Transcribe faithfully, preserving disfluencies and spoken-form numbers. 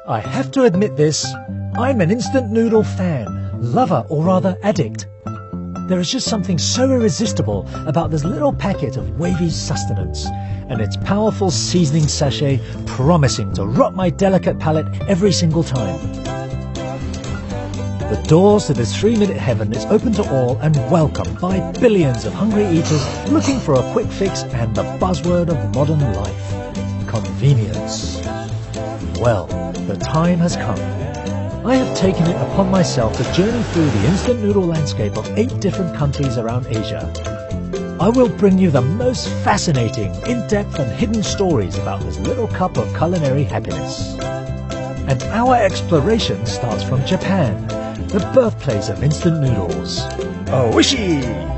I have to admit this, I'm an instant noodle fan, lover or rather addict. There is just something so irresistible about this little packet of wavy sustenance and its powerful seasoning sachet promising to rot my delicate palate every single time. The doors to this three-minute heaven is open to all and welcomed by billions of hungry eaters looking for a quick fix and the buzzword of modern life, convenience. Well, the time has come. I have taken it upon myself to journey through the instant noodle landscape of eight different countries around Asia. I will bring you the most fascinating, in-depth and hidden stories about this little cup of culinary happiness. And our exploration starts from Japan, the birthplace of instant noodles. Oishi!